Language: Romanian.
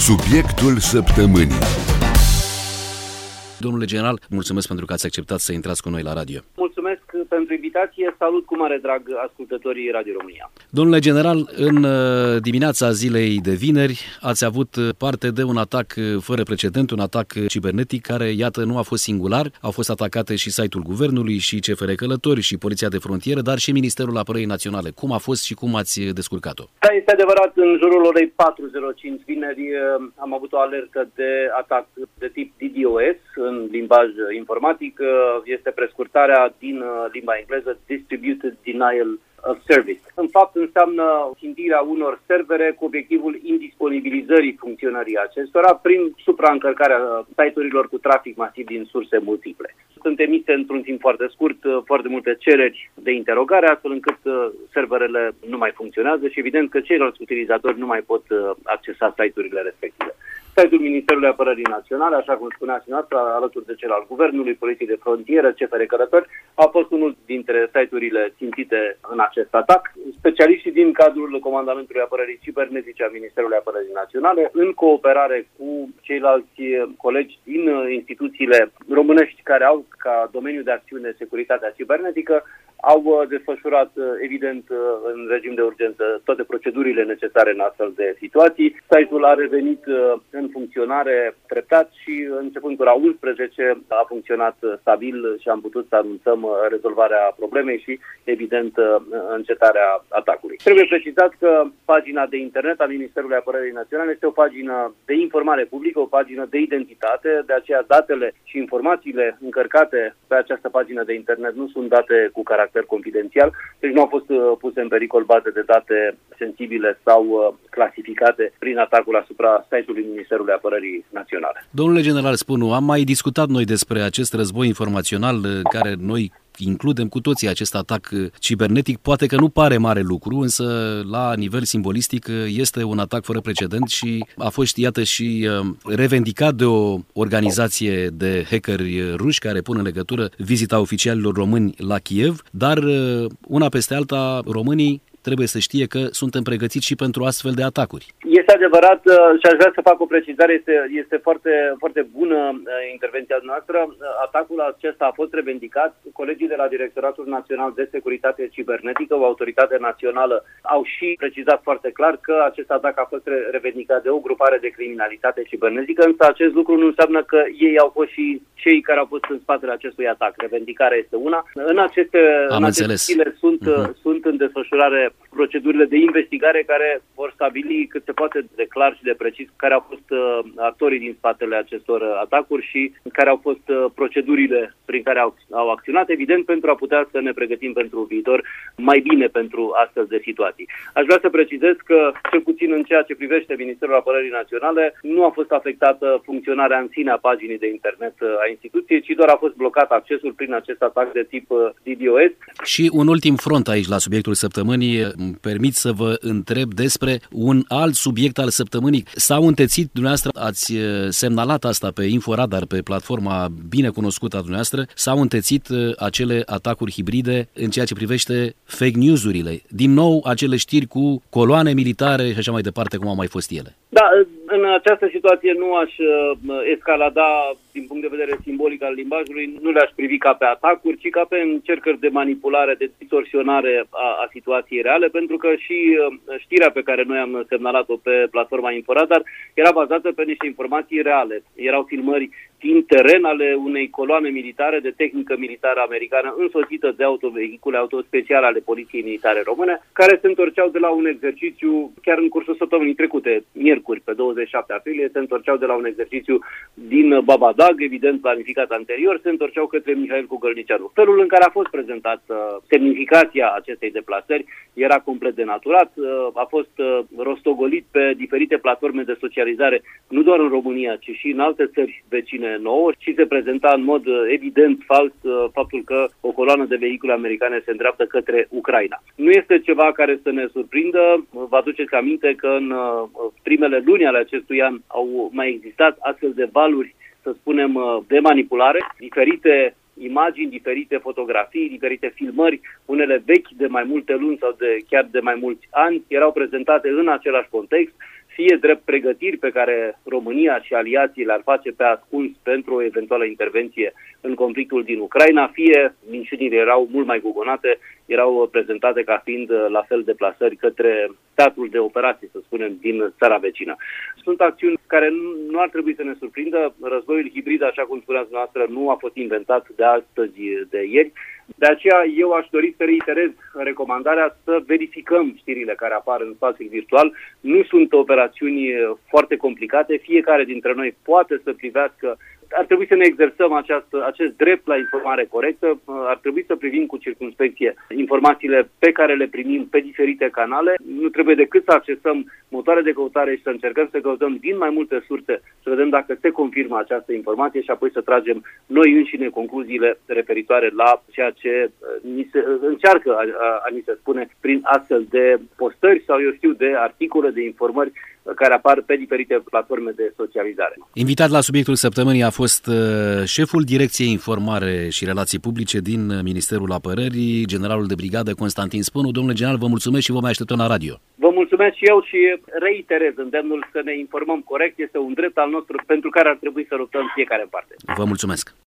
Subiectul săptămânii. Domnule general, mulțumesc pentru că ați acceptat să intrați cu noi la radio. Mulțumesc pentru invitație, salut cu mare drag ascultătorii Radio România. Domnule general, în dimineața zilei de vineri ați avut parte de un atac fără precedent, un atac cibernetic care, iată, nu a fost singular. Au fost atacate și site-ul Guvernului, și CFR Călători, și Poliția de Frontieră, dar și Ministerul Apărării Naționale. Cum a fost și cum ați descurcat-o? Da, este adevărat, în jurul orei 4:05 vineri am avut o alertă de atac de tip DDoS, în limbaj informatic. Este prescurtarea din limba engleză Distributed Denial of Service. În fapt, înseamnă țintirea unor servere cu obiectivul indisponibilizării funcționării acestora prin supraîncărcarea site-urilor cu trafic masiv din surse multiple. Sunt emise într-un timp foarte scurt foarte multe cereri de interogare, astfel încât serverele nu mai funcționează și evident că ceilalți utilizatori nu mai pot accesa site-urile respective. Site-ul Ministerului Apărării Naționale, așa cum spunea și noastră, alături de cel al Guvernului, Poliției de Frontieră, CFR Călători, a fost unul dintre site-urile țintite în acest atac. Specialiștii din cadrul Comandamentului Apărării Cibernetice a Ministerului Apărării Naționale, în cooperare cu ceilalți colegi din instituțiile românești care au ca domeniu de acțiune securitatea cibernetică, au desfășurat, evident, în regim de urgență toate procedurile necesare în astfel de situații. Site-ul a revenit în funcționare treptat și începând cu ora 11 a funcționat stabil și am putut să anunțăm rezolvarea problemei și, evident, încetarea atacului. Trebuie precizat că pagina de internet a Ministerului Apărării Naționale este o pagină de informare publică, o pagină de identitate, de aceea datele și informațiile încărcate pe această pagină de internet nu sunt date cu caracter confidențial, deci nu au fost puse în pericol baze de date sensibile sau clasificate prin atacul asupra site-ului Ministerului Apărării Naționale. Domnule general Spunu, am mai discutat noi despre acest război informațional care noi includem cu toții acest atac cibernetic. Poate că nu pare mare lucru, însă la nivel simbolistic este un atac fără precedent și a fost, iată, și revendicat de o organizație de hackeri ruși care pun în legătură vizita oficialilor români la Kiev, dar una peste alta românii trebuie să știe că suntem pregătiți și pentru astfel de atacuri. Este adevărat și aș vrea să fac o precizare, este foarte, foarte bună intervenția noastră. Atacul acesta a fost revendicat. Colegii de la Directoratul Național de Securitate Cibernetică, o autoritate națională, au și precizat foarte clar că acest atac a fost revendicat de o grupare de criminalitate cibernetică, însă acest lucru nu înseamnă că ei au fost și cei care au fost în spatele acestui atac. Revendicarea este una. În aceste zile sunt în desfășurare procedurile de investigare care vor stabili cât se poate de clar și de precis care au fost actorii din spatele acestor atacuri și care au fost procedurile prin care au acționat, evident, pentru a putea să ne pregătim pentru viitor mai bine pentru astfel de situații. Aș vrea să precizez că, cel puțin în ceea ce privește Ministerul Apărării Naționale, nu a fost afectată funcționarea în sine a paginii de internet a instituției, ci doar a fost blocat accesul prin acest atac de tip DDoS. Și un ultim front aici la subiectul săptămânii. Îmi permit să vă întreb despre un alt subiect al săptămânii. S-au întețit, dumneavoastră ați semnalat asta pe Inforadar, pe platforma bine cunoscută a dumneavoastră, s-au întețit acele atacuri hibride în ceea ce privește fake news-urile. Din nou, acele știri cu coloane militare și așa mai departe, cum au mai fost ele. Da, în această situație nu aș escalada din punct de vedere simbolic al limbajului, nu le-aș privi ca pe atacuri, ci ca pe încercări de manipulare, de distorsionare a situației reale, pentru că și știrea pe care noi am semnalat-o pe platforma Inforadar era bazată pe niște informații reale. Erau filmări din teren ale unei coloane militare de tehnică militară americană însoțită de autovehicule autospeciale ale Poliției Militare Române, care se întorceau de la un exercițiu chiar în cursul săptămânii trecute, miercuri, pe 27 aprilie, se întorceau de la un exercițiu din Babadag, evident planificat anterior, se întorceau către Mihail Cugălnicianu. Felul în care a fost prezentată semnificația acestei deplasări era complet denaturat, a fost rostogolit pe diferite platforme de socializare, nu doar în România, ci și în alte țări vecine nouă, și se prezenta în mod evident fals faptul că o coloană de vehicule americane se îndreaptă către Ucraina. Nu este ceva care să ne surprindă. Vă aduceți aminte că în primele luni ale acestui an au mai existat astfel de valuri, să spunem, de manipulare, diferite imagini, diferite fotografii, diferite filmări, unele vechi de mai multe luni sau chiar de mai mulți ani, erau prezentate în același context fie drept pregătiri pe care România și aliații le-ar face pe ascuns pentru o eventuală intervenție în conflictul din Ucraina, fie minciunile erau mult mai gugonate, erau prezentate ca fiind la fel deplasări către teatrul de operații, să spunem, din țara vecină. Sunt acțiuni care nu ar trebui să ne surprindă. Războiul hibrid, așa cum spuneați noastră, nu a fost inventat de astăzi, de ieri. De aceea eu aș dori să reiterez recomandarea să verificăm știrile care apar în spațiul virtual. Nu sunt operațiuni foarte complicate, fiecare dintre noi poate să privească. Ar trebui să ne exersăm acest drept la informare corectă, ar trebui să privim cu circumspecție informațiile pe care le primim pe diferite canale. Nu trebuie decât să accesăm motoare de căutare și să încercăm să căutăm din mai multe surse, să vedem dacă se confirmă această informație și apoi să tragem noi înșine concluziile referitoare la ceea ce ni se încearcă a ni se spune prin astfel de postări sau, eu știu, de articole, de informări care apar pe diferite platforme de socializare. Invitat la subiectul săptămânii a fost șeful Direcției Informare și Relații Publice din Ministerul Apărării, generalul de brigadă Constantin Spânu. Domnule general, vă mulțumesc și vă mai așteptăm la radio. Vă mulțumesc și eu și reiterez îndemnul să ne informăm corect. Este un drept al nostru pentru care ar trebui să luptăm fiecare în parte. Vă mulțumesc.